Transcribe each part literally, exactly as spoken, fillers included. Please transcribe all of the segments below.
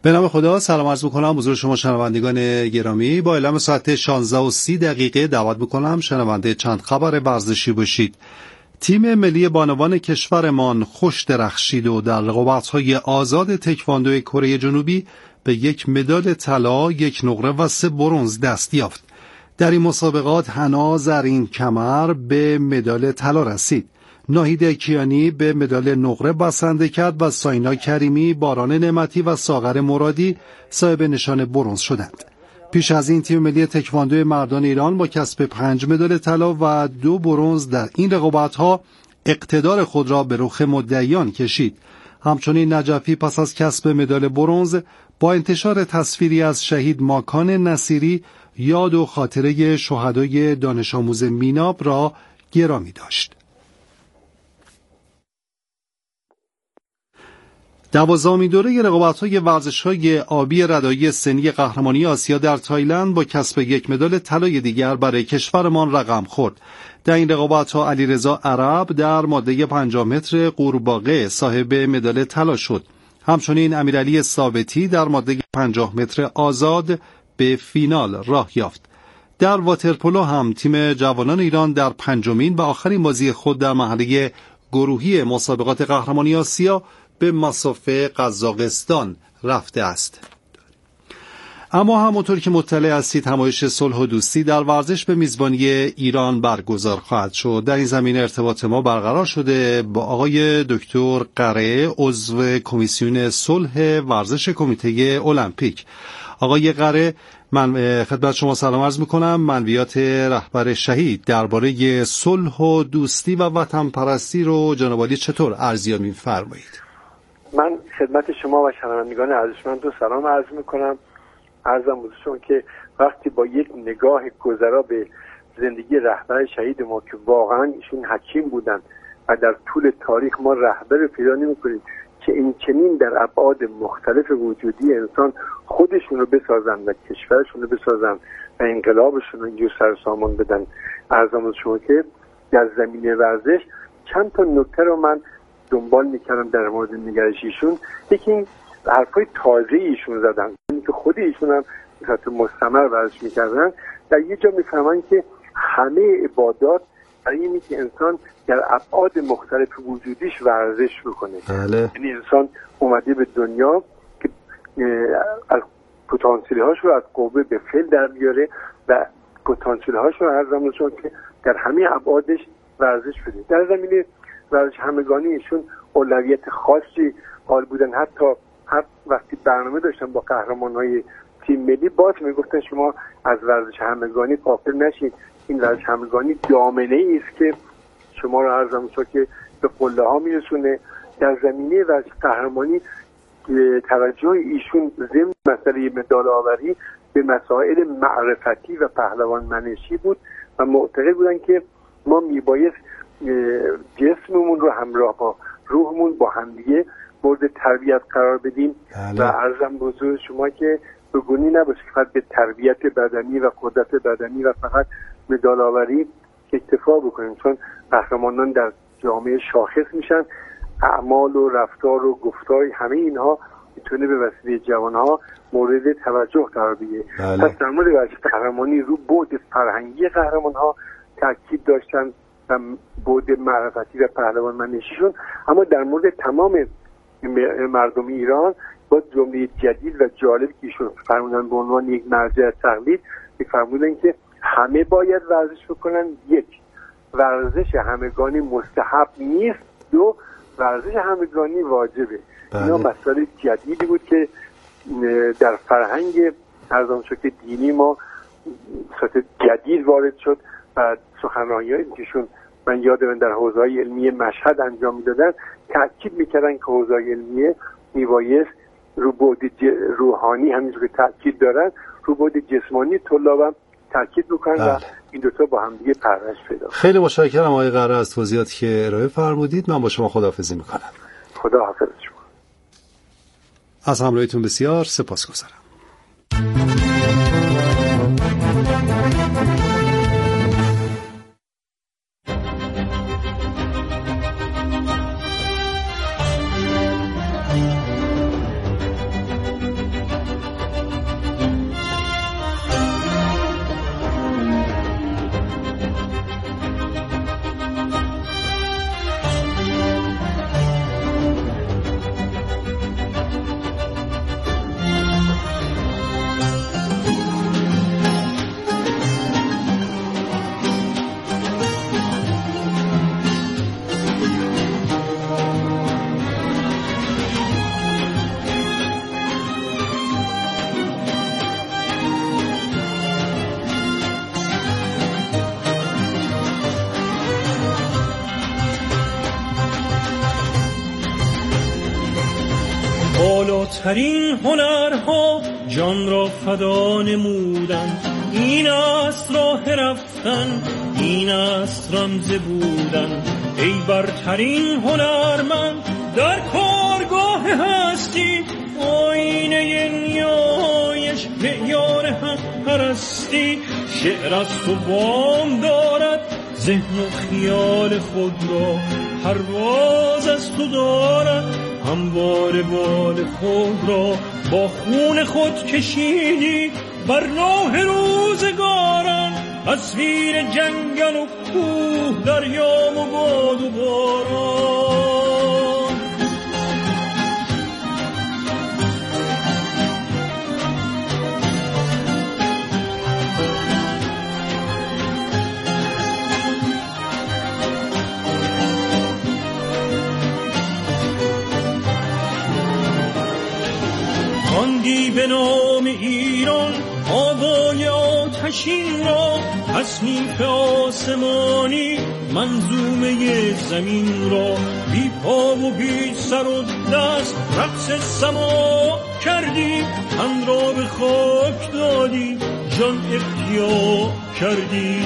به نام خدا سلام عرض می‌کنم حضور شما شنوندگان گرامی. با اعلام ساعت شانزده و سی دقیقه دعوت می‌کنم شنونده چند خبر ورزشی باشید. تیم ملی بانوان کشورمان خوش درخشید و در رقابت‌های آزاد تکواندو کره جنوبی به یک مدال طلا، یک نقره و سه برنز دست یافت. در این مسابقات حنا زرین کمر به مدال طلا رسید. ناهید کیانی به مدال نقره بسنده کرد و ساینا کریمی، باران نعمتی و ساغر مرادی صاحب نشان برنز شدند. پیش از این تیم ملی تکواندو مردان ایران با کسب پنج مدال طلا و دو برنز در این رقابت‌ها اقتدار خود را به رخ مدعیان کشید. همچنین نجفی پس از کسب مدال برنز با انتشار تصویری از شهید ماکان نصیری یاد و خاطره شهدای دانش آموز میناب را گرامی داشت. دوازدهمین دوره رقابت‌های ورزش‌های آبی ردایی سنی قهرمانی آسیا در تایلند با کسب یک مدال طلای دیگر برای کشورمان رقم خورد. در این رقابت‌ها علیرضا عرب در ماده پنجاه متر قورباغه صاحب مدال طلا شد. همچنین امیرعلی ثابتی در ماده پنجاه متر آزاد به فینال راه یافت. در واترپولو هم تیم جوانان ایران در پنجمین و آخرین بازی خود در مرحله گروهی مسابقات قهرمانی آسیا به مصاف قزاقستان رفته است. اما همونطور که مطلع هستید همایش صلح و دوستی در ورزش به میزبانی ایران برگزار خواهد شد. در این زمینه ارتباط ما برقرار شده با آقای دکتر قره، عضو کمیسیون صلح ورزش کمیته المپیک. آقای قره، من خدمت شما سلام عرض میکنم. منویات رهبر شهید درباره صلح و دوستی و وطن پرستی رو جناب عالی چطور ارزیابی می‌فرمایید؟ من خدمت شما و شنوندگان ارجمند رو سلام عرض میکنم. عرضم بزرگشون که وقتی با یک نگاه گذرا به زندگی رهبر شهید ما که واقعا ایشون حکیم بودن و در طول تاریخ ما رهبر پیدا نمی‌کنیم که این چنین در ابعاد مختلف وجودی انسان خودشون رو بسازن و کشورشون رو بسازن و انقلابشون رو اینجور سر سامان بدن. عرضم بزرگشون که در زمینه ورزش چند تا نکته رو من دنبال میکردم در مورد نگرش ایشون. یکی این حرفای تازه ایشون زدن، این که خود ایشون هم مثلا مستمر ورزش میکردن. در یه جا میفهمن که همه عبادات برای اینه که انسان در ابعاد مختلف وجودیش ورزش بکنه. بله. یعنی انسان اومده به دنیا که از پتانسیل هاش رو از قوه به فعل در بیاره و پتانسیل هاش رو هر زمان چون که در همه ابعادش ورزش بده. در زمینه ورزش همگانی ایشون اولویت خاصی قائل بودن. حتی هر وقتی برنامه داشتن با قهرمان‌های تیم ملی باز میگفتن شما از ورزش همگانی غافل نشید. این ورزش همگانی دامنه‌ای است که شما رو عرض می‌کنم که به قله ها میرسونه. در زمینه ورزش قهرمانی توجه ایشون ضمن مسئله مدال آوری به مسائل معرفتی و پهلوان منشی بود و معتقد بودن که ما میبایست جسممون رو همراه با روحمون با همدیگه مورد تربیت قرار بدیم. بله. و عرضم بزرگ شما که بگونی نباشه که فقط به تربیت بدنی و قدرت بدنی و فقط مدال آوری اکتفا بکنیم، چون قهرمانان در جامعه شاخص میشن. اعمال و رفتار و گفتار همه اینها میتونه به وسیله جوانها مورد توجه قرار بگیره. بله. پس در مورد ورزش قهرمانی رو بعد فرهنگی قهرمانها تاکید داشتن و بعد معرفتی و پهلوان منشیشون، اما در مورد تمام مردم ایران با جمله جدید و جالب که ایشون فرمودن به عنوان یک مرجع تقلید فرمودن که همه باید ورزش بکنن. یک، ورزش همگانی مستحب نیست. دو، ورزش همگانی واجبه. بله. اینا مسائل جدیدی بود که در فرهنگ ارزان شد که دینی ما سطح جدید وارد شد و سخنرانی‌هایی که من یادم در حوزه‌های علمی مشهد انجام میدادن تاکید میکردن که حوزه‌های علمیه میبایست رو بعد روحانی همینجور که تاکید دارن رو بعد جسمانی طلابم تاکید بکنن. بله. و این دوتا با هم دیگه پرورش پیدا. خیلی متشکرم آقای قره از توضیحاتی که ارائه فرمودید. من با شما خداحافظی میکنم. خدا حافظ شما. از همراهیتون بسیار سپاسگزارم. بالاترین هنرها جان را فدا نمودن، این است راه رفتن، این است رمز بودن. ای برترین هنرمند در کارگاه هستی، آینه نیایش معیار حق پرستی. شعر از تو وام دارد ذهن و خیال خود را، پرواز از تو دارد هموار بال خود را. با خون خود کشیدی بر راه روزگاران، تصویر جنگل و کوه، دریا و باد و باران. خواندی به نام ایران آوای آتشین را، تصنیف آسمانی منظومه زمین را. بی پا و بی سر و دست رقص سما کردی، تن را به خاک دادی، جان احیا کردی.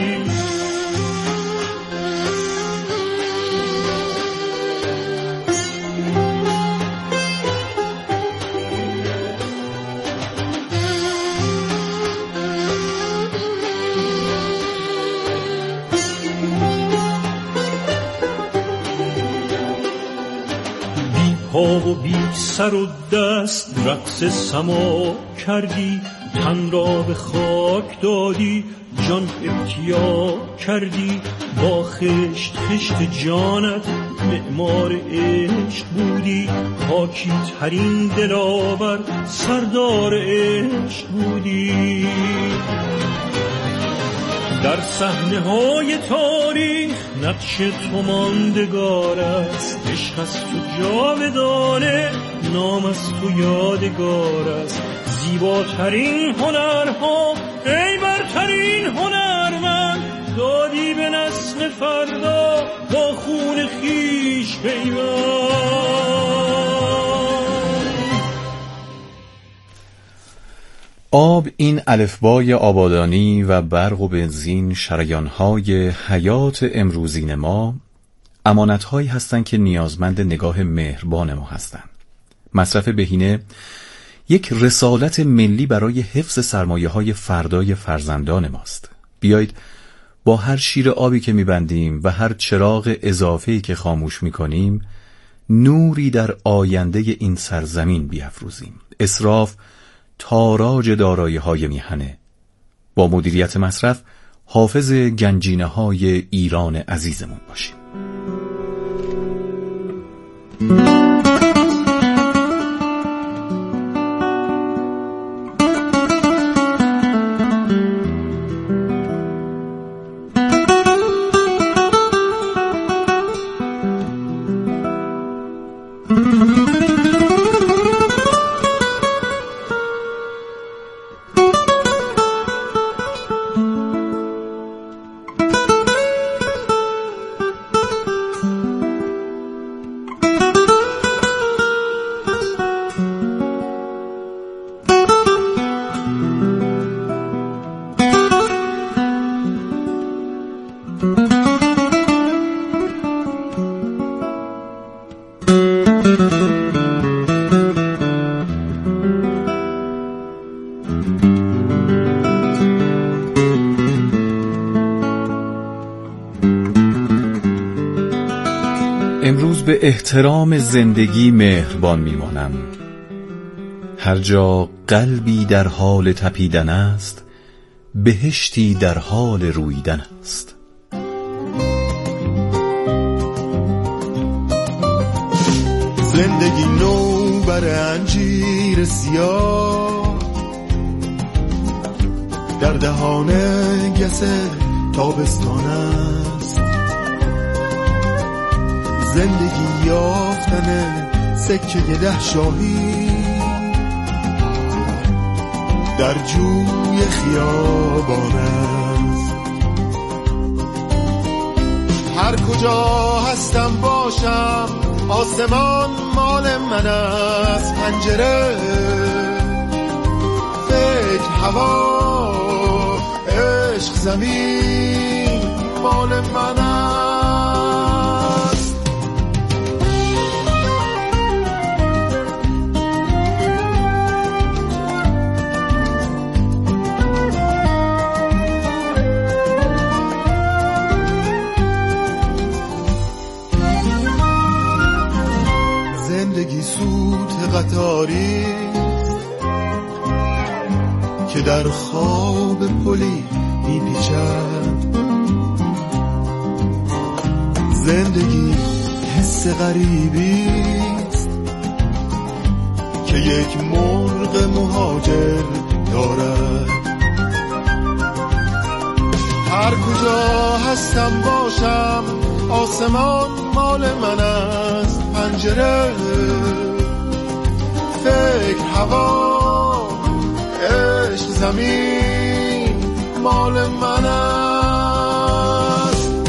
پا و بی سر و دست رقص سما کردی، تن را به خاک دادی، جان ابتیا کردی. با خشت خشت جانت معمار عشق بودی، پاکی ترین دلاور سردار عشق بودی. در صحنه های تاریخ نقش تو ماندگار است، عشق از تو جاودانه، نام از تو یادگار است. زیباترین هنرها ای برترین هنرمند، دادی به نسل فردا با خون خیش پیوند. آب، این الفبای آبادانی و برق و بنزین، شریان‌های حیات امروزین ما، امانت‌هایی هستند که نیازمند نگاه مهربان ما هستند. مصرف بهینه یک رسالت ملی برای حفظ سرمایه‌های فردای فرزندان ماست. بیایید با هر شیر آبی که می‌بندیم و هر چراغ اضافه‌ای که خاموش می‌کنیم، نوری در آینده این سرزمین بیافروزیم. اسراف تاراج دارایی‌های میهنه. با مدیریت مصرف حافظ گنجینه‌های ایران عزیزمون باشیم. امروز به احترام زندگی مهربان میمانم. هر جا قلبی در حال تپیدن است، بهشتی در حال رویدن است. زندگی نو بر انجیر سیاه، در دهان گس تابستان است. زندگی یافتن سکه ده شاهی در جوی خیابان است. هر کجا هستم باشم آسمان مال من از پنجره، فکر هوا عشق زمین مال من است. زندگی سوت قطاری که در خواب پلی میپیچد، زندگی حس غریبیست که یک مرغ مهاجر دارد. هر کجا هستم باشم آسمان مال من از پنجره، فکر هوا عشق زمین مال من است.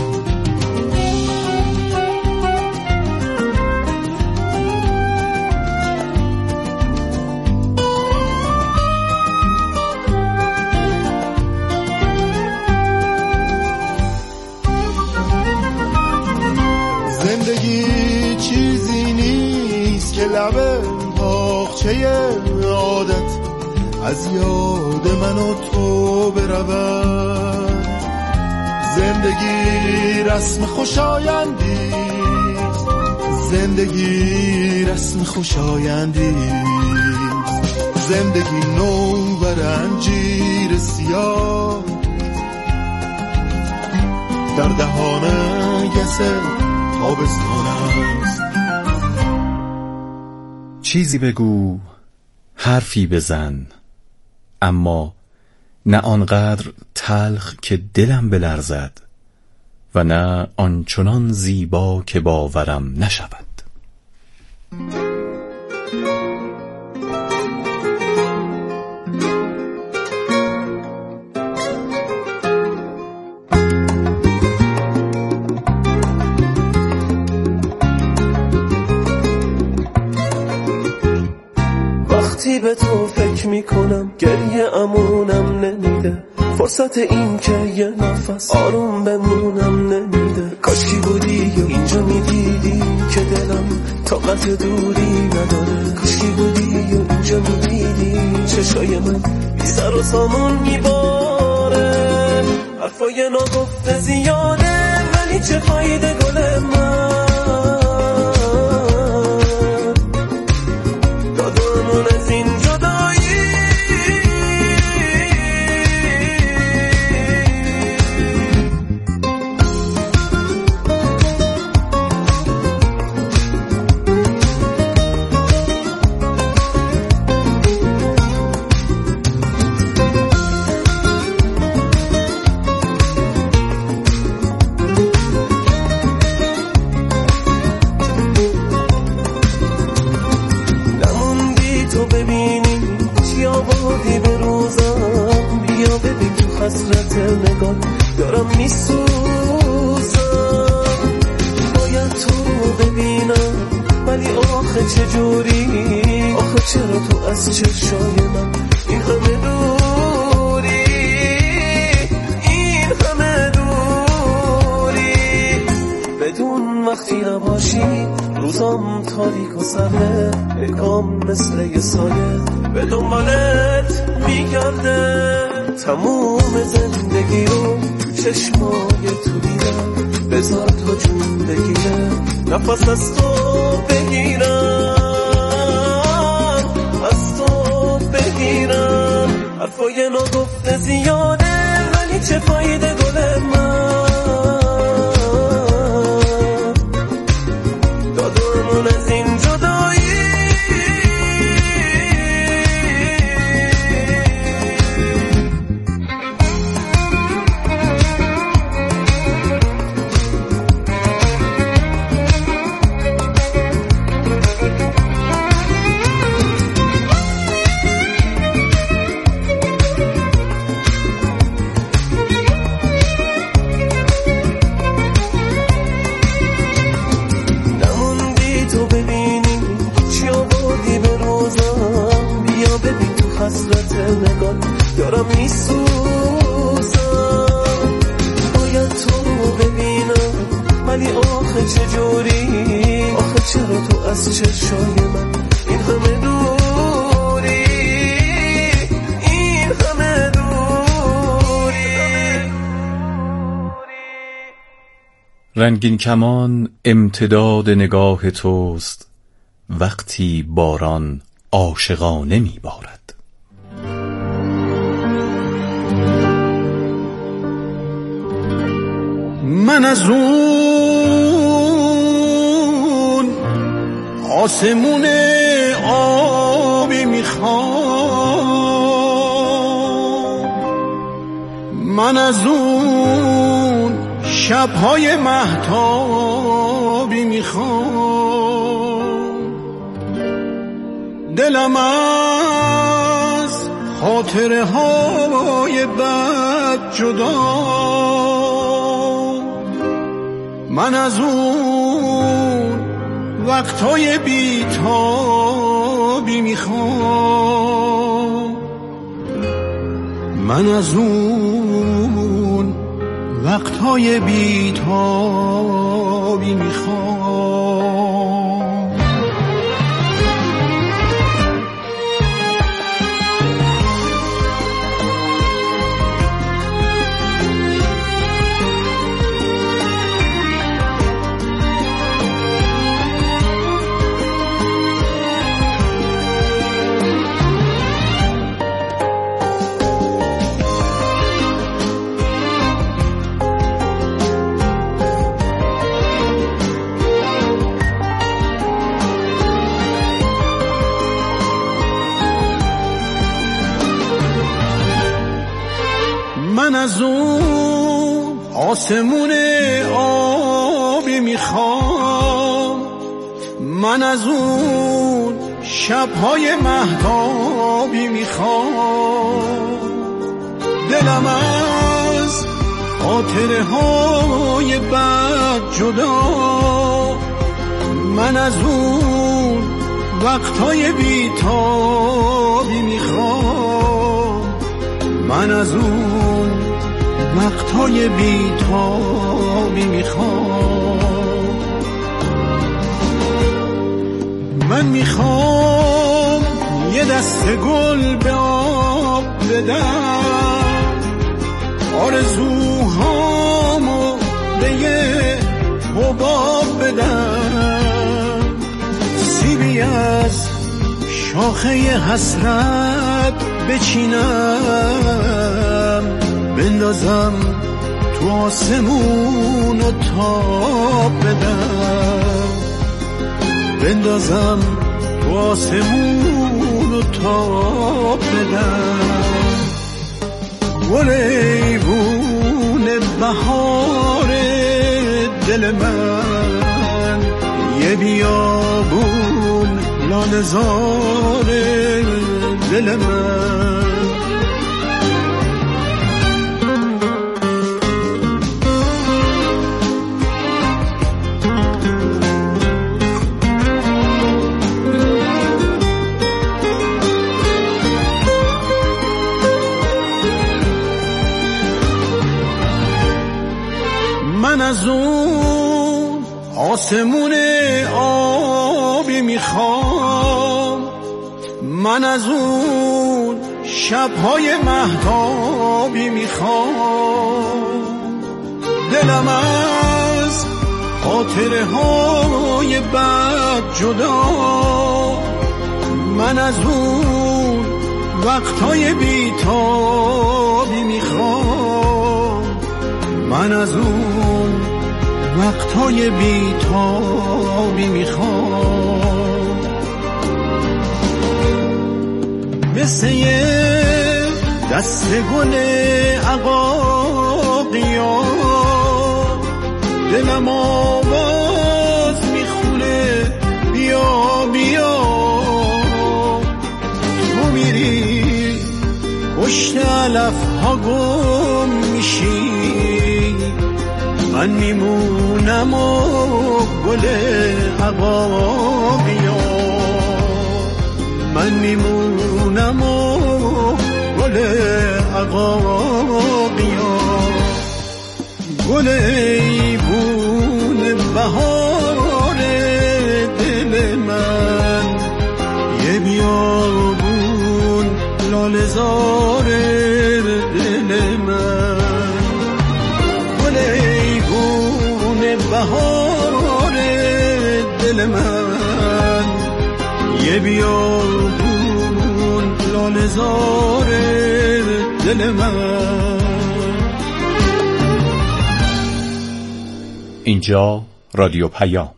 زندگی چیزی نیست که لب پاخچه عادت از یاد من و تو برود. زندگی رسم خوشایندیست، زندگی رسم خوشایندیست، زندگی نوبر انجیر سیاه در دهان گس تابستان است. چیزی بگو، حرفی بزن، اما نه آنقدر تلخ که دلم بلرزد و نه آنچنان زیبا که باورم نشود. وقتی به تو فکر میکنم گریه امونم نمیده، فرصت این که یه نفس آروم بمونم نمیده. کاشکی بودی و اینجا میدیدی که دلم طاقت دوری نداره، کاشکی بودی و اینجا میدیدی چشای من بی سر و سامون میباره. حرفای ناگفته زیاده ولی چه فایده گل من، دادمون از این جدایی حسرت نگاه دارم میسوزم. باید تو رو ببینم ولی آخه چجوری، آخه چرا تو از چشای من این همه دوری، این همه دوری. بدون وقتی نباشی روزام تاریک و سرده، نگام مثل یه سایه به دنبالت میگرده. تموم زندگی رو تو چشمای تو دیدم، بذار تا جون بگیره نفس از تو بگیرم، از تو بگیرم. حرفای ناگفته زیاده ولی چه فایده گل من، دادمون از این جدایی دارم میسوزم، باید تو رو ببینم ولی آخه چجوری، آخه چرا تو از چشای من این همه دوری، این همه دوری. رنگین کمان امتداد نگاه توست، وقتی باران عاشقانه میبارد. من از اون آسمون آبی میخوام، من از اون شبهای مهتابی میخوام، دلم از خاطره های بد جدا، من از اون وقتهای بیتابی میخوام، من از اون وقتهای بیتابی میخوام. من از اون آسمون آبی میخوام، من از اون شبهای مهتابی میخوام، دلم از خاطره های بد جدا، من از اون وقتهای بیتابی میخوام، من از اون وقتهای بیتابی میخوام. من میخوام یه دست گل به آب بدم، آرزوهامو به یه حباب بدم، سیبی از شاخه حسرت بچینم، بندازم تو آسمون و تاب بدم، بندازم تو آسمون و تاب بدم. گل ایوون بهار دل من، یه بیابون لاله‌زار دل من. من از اون آسمون آبی میخوام، من از اون شبهای مهتابی میخوام، دلم از خاطره های بد جدا، من از اون وقتهای بیتابی میخوام، من از اون وقتهای بیتابی میخوام. مثل یه دست گل عقاقیا، دلم آواز میخونه بیا بیا، تو میری پشت علف ها گم میشی، من میمونم و گل عقاقیا، من میمونم و گل گل عقاقیا، گل ایوون بهار دل من، یه بیابون لاله زار دل من، گل ایوون بهار دل من، یه بیابون لاله زار دل من. اینجا رادیو پیام.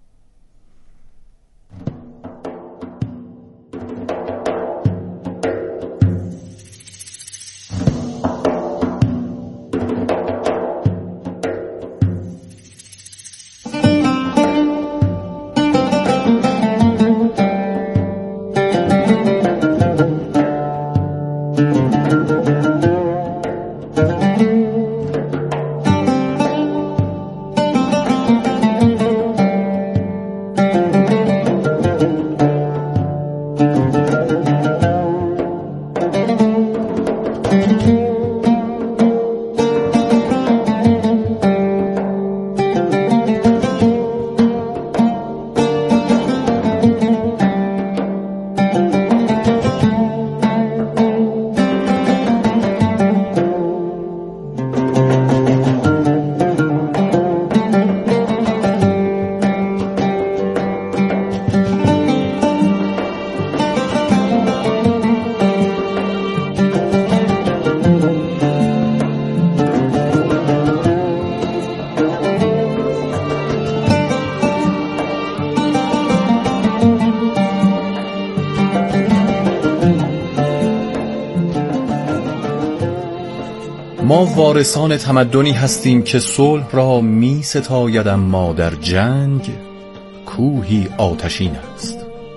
ما وارثان تمدنی هستیم که صلح را می ستاید، اما در جنگ کوهی آتشین است.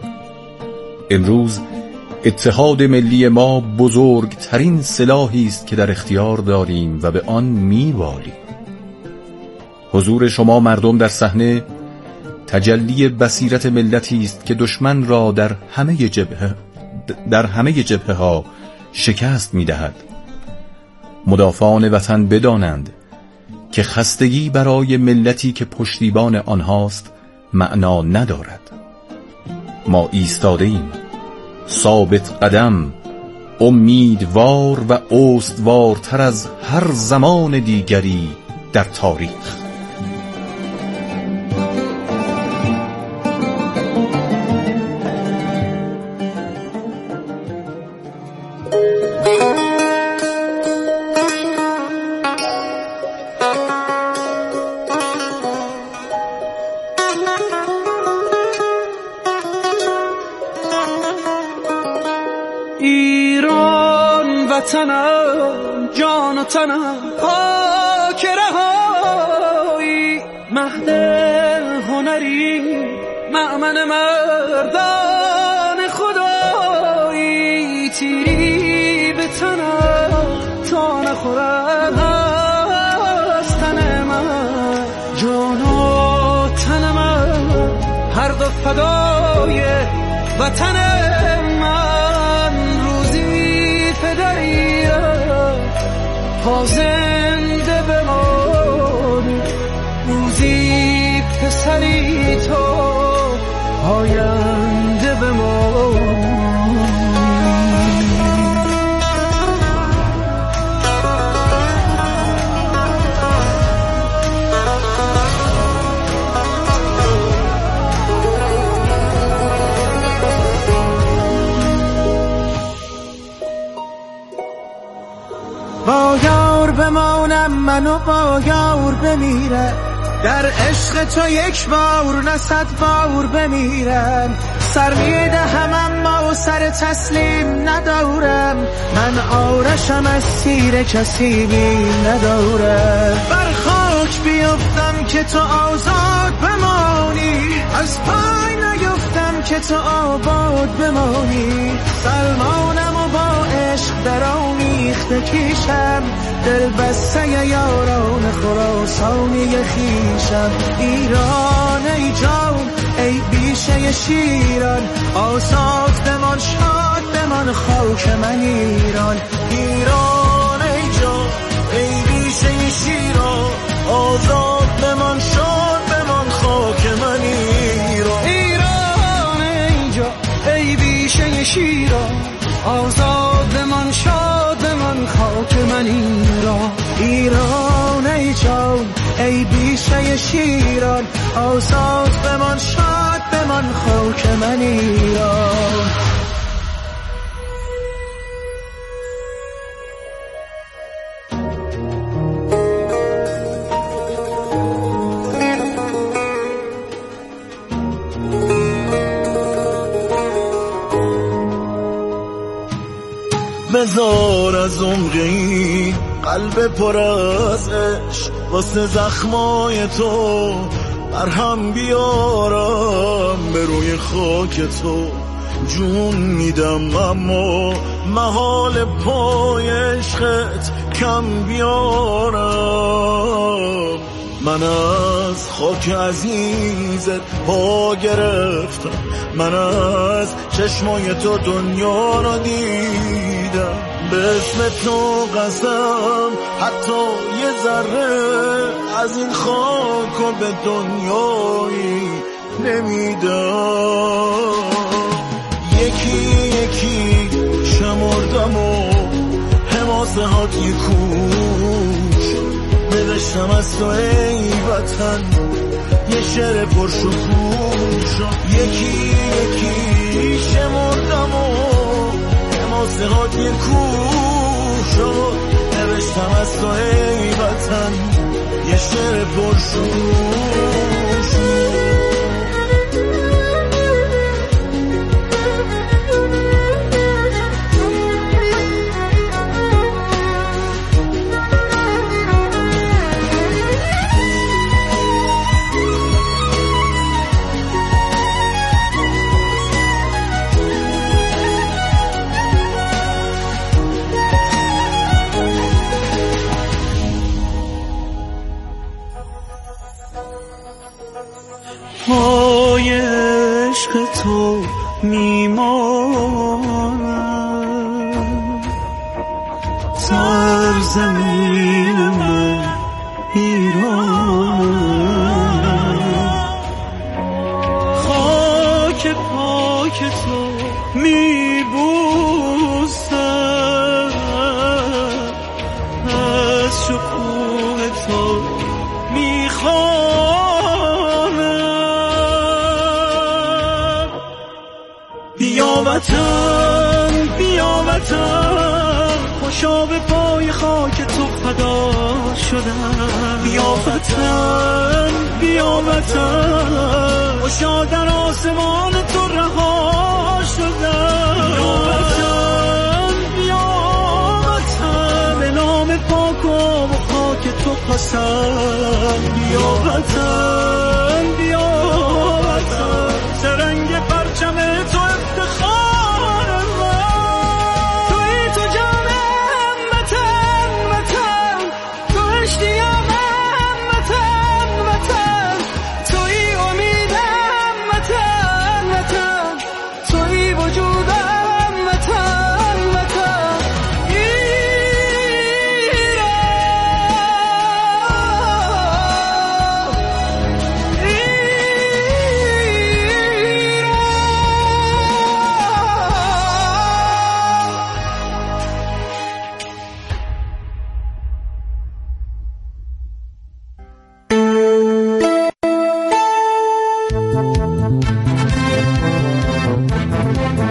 امروز اتحاد ملی ما بزرگترین سلاحی است که در اختیار داریم و به آن می‌بالیم. حضور شما مردم در صحنه تجلی بصیرت ملتی است که دشمن را در همه جبهه در همه جبهه‌ها شکست می‌دهد. مدافعان وطن بدانند که خستگی برای ملتی که پشتیبان آنهاست معنا ندارد. ما ایستاده ایم، ثابت قدم، امیدوار و استوارتر از هر زمان دیگری در تاریخ. ایران وطنم، جان و تنم، پاک رهایی، مهد هنری، مأمن مردان خدایی، تیری به تنم تا نخورم از تن من، جان و تن من هر دو فدای وطن من. روزی پدریم تا زنده بمانی، روزی پسری تو آینده بمانی. با یار بمانم من و با یار بمیرم، در عشق تو یک بار نه صد بار بمیرم. سر میدهم اما سر تسلیم ندارم، من آرشم از تیر کسی بیم ندارم. بر خاک بیفتم که تو آزاد بمانی، از پای نیفتم که تو آباد بمانی. سلمانم و با عشق در آمیخته کیشم، دل بسته یاران خراسانی خیشم. ایران ای جان ای بیشه شیران، آزاد بمان شاد بمان من خاک من ایران. ایران ای جان ای بیشه شیران، آزاد بمان شاد بمان خاک من ایران. ایران ای جان ای بیشه شیران، آزاد بمان شاد بمان خاک من ایران. ایران ای جان ای بیشه شیران، آزاد بمان شاد بمان خاک من ایران. بذار از عمقی قلب پر از عشق واسه زخمای تو مرهم بیارم، به روی خاک تو جون میدم اما محال پای عشقت کم بیارم. من از خاک عزیزت پا گرفتم، من از چشمای تو دنیا را دیدم، به اسم تو قسم حتی یه ذره از این خاک و به دنیایی نمیدم. یکی یکی شمردم و حماسه هات یه کوش نداشتم از تو ای وطن یه شعر پرشکوش. یکی یکی شمردم و حماسه هات یه کوش نوشتم از تو ای وطن یه شعر پرشکوش. پای عشق تو میمانم، سرزمین من ایرانم. خاک پاک تو میبوسم، از شکوه تو میخوام. بیا وطن بیا وطن، خوشا به پای خاک تو فدا شدم. بیا وطن بیا وطن، خوشا در آسمان تو رها شدم. بیا وطن بیا وطن، به نام پاک و خاک تو قسم. بیا وطن